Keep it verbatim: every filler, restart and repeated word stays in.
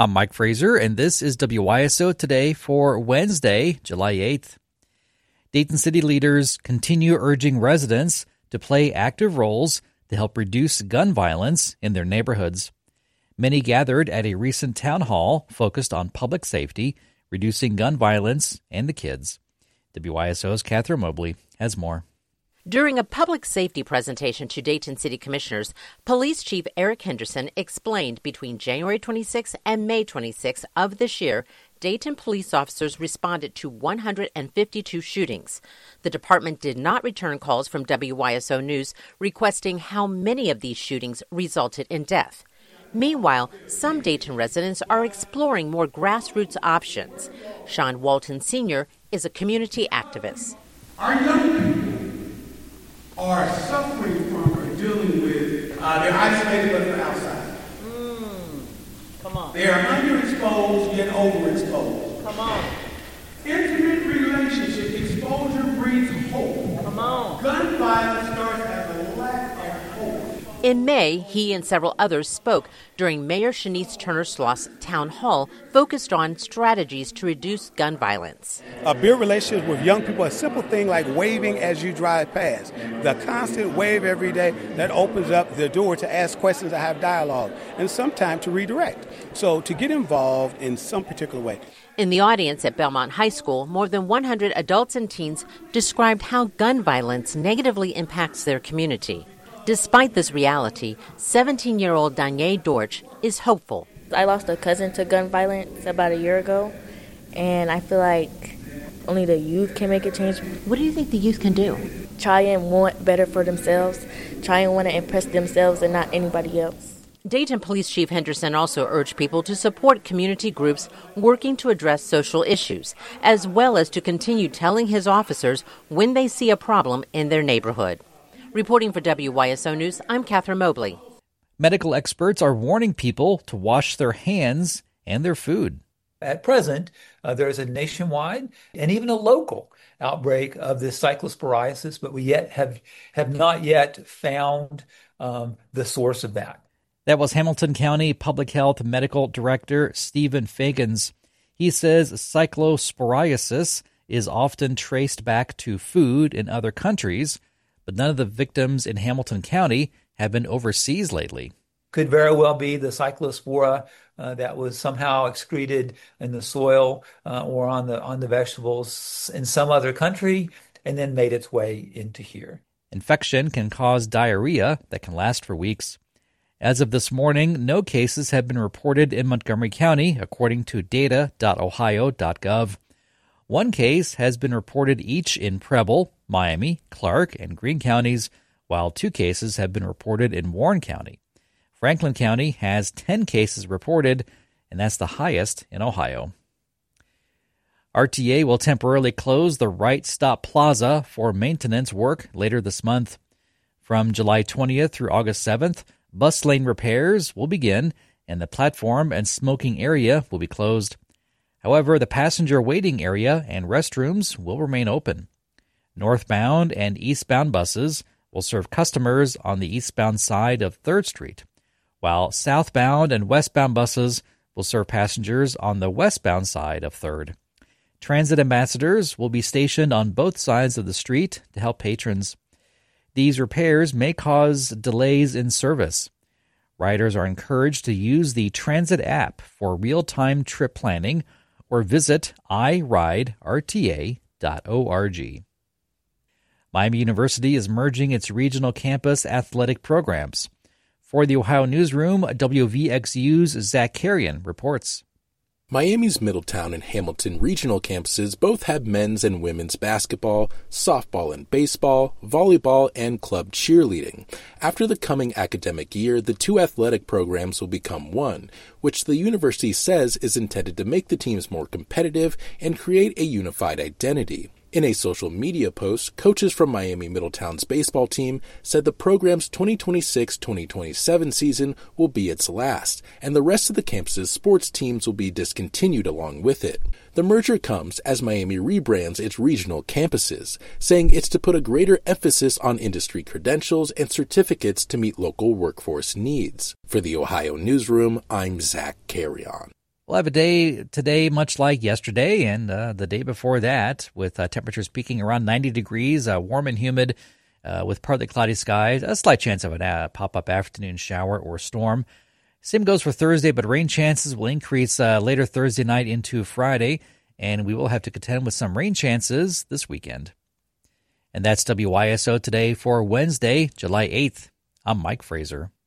I'm Mike Fraser, and this is W Y S O Today for Wednesday, July eighth. Dayton City leaders continue urging residents to play active roles to help reduce gun violence in their neighborhoods. Many gathered at a recent town hall focused on public safety, reducing gun violence, and the kids. W Y S O's Catherine Mobley has more. During a public safety presentation to Dayton City Commissioners, Police Chief Eric Henderson explained between January twenty-sixth and May twenty-sixth of this year, Dayton police officers responded to one hundred fifty-two shootings. The department did not return calls from W Y S O News requesting how many of these shootings resulted in death. Meanwhile, some Dayton residents are exploring more grassroots options. Sean Walton Senior is a community activist. Our young people are suffering from or dealing with, uh, they're isolated but they're outside. Mm, come on. They are underexposed yet overexposed. Come on. Intimate relationship exposure breeds hope. Come on. Gun violence starts as a lack of hope. In May, he and several others spoke during Mayor Shanice Turner-Sloss Town Hall, focused on strategies to reduce gun violence. Uh, build relationships with young people, a simple thing like waving as you drive past. The constant wave every day, that opens up the door to ask questions, to have dialogue, and sometimes to redirect. So to get involved in some particular way. In the audience at Belmont High School, more than one hundred adults and teens described how gun violence negatively impacts their community. Despite this reality, seventeen-year-old Danye Dorch is hopeful. I lost a cousin to gun violence about a year ago, and I feel like only the youth can make a change. What do you think the youth can do? Try and want better for themselves, try and want to impress themselves and not anybody else. Dayton Police Chief Henderson also urged people to support community groups working to address social issues, as well as to continue telling his officers when they see a problem in their neighborhood. Reporting for W Y S O News, I'm Catherine Mobley. Medical experts are warning people to wash their hands and their food. At present, uh, there is a nationwide and even a local outbreak of this cyclosporiasis, but we yet have, have not yet found um, the source of that. That was Hamilton County Public Health Medical Director Stephen Fagans. He says cyclosporiasis is often traced back to food in other countries, but none of the victims in Hamilton County have been overseas lately. Could very well be the cyclospora uh, that was somehow excreted in the soil uh, or on the on the vegetables in some other country and then made its way into here. Infection can cause diarrhea that can last for weeks. As of this morning, no cases have been reported in Montgomery County, according to data dot ohio dot gov. One case has been reported each in Preble, Miami, Clark, and Greene counties, while two cases have been reported in Warren County. Franklin County has ten cases reported, and that's the highest in Ohio. R T A will temporarily close the Wright Stop Plaza for maintenance work later this month. From July twentieth through August seventh, bus lane repairs will begin, and the platform and smoking area will be closed. However, the passenger waiting area and restrooms will remain open. Northbound and eastbound buses will serve customers on the eastbound side of third Street, while southbound and westbound buses will serve passengers on the westbound side of third. Transit ambassadors will be stationed on both sides of the street to help patrons. These repairs may cause delays in service. Riders are encouraged to use the Transit app for real-time trip planning or visit i ride r t a dot org. Miami University is merging its regional campus athletic programs. For the Ohio Newsroom, W V X U's Zach Carrion reports. Miami's Middletown and Hamilton regional campuses both have men's and women's basketball, softball and baseball, volleyball, and club cheerleading. After the coming academic year, the two athletic programs will become one, which the university says is intended to make the teams more competitive and create a unified identity. In a social media post, coaches from Miami Middletown's baseball team said the program's twenty twenty-six twenty twenty-seven season will be its last, and the rest of the campus's sports teams will be discontinued along with it. The merger comes as Miami rebrands its regional campuses, saying it's to put a greater emphasis on industry credentials and certificates to meet local workforce needs. For the Ohio Newsroom, I'm Zach Carrion. We'll have a day today much like yesterday and uh, the day before that, with uh, temperatures peaking around ninety degrees, uh, warm and humid, uh, with partly cloudy skies, a slight chance of a uh, pop-up afternoon shower or storm. Same goes for Thursday, but rain chances will increase uh, later Thursday night into Friday, and we will have to contend with some rain chances this weekend. And that's W Y S O Today for Wednesday, July eighth. I'm Mike Fraser.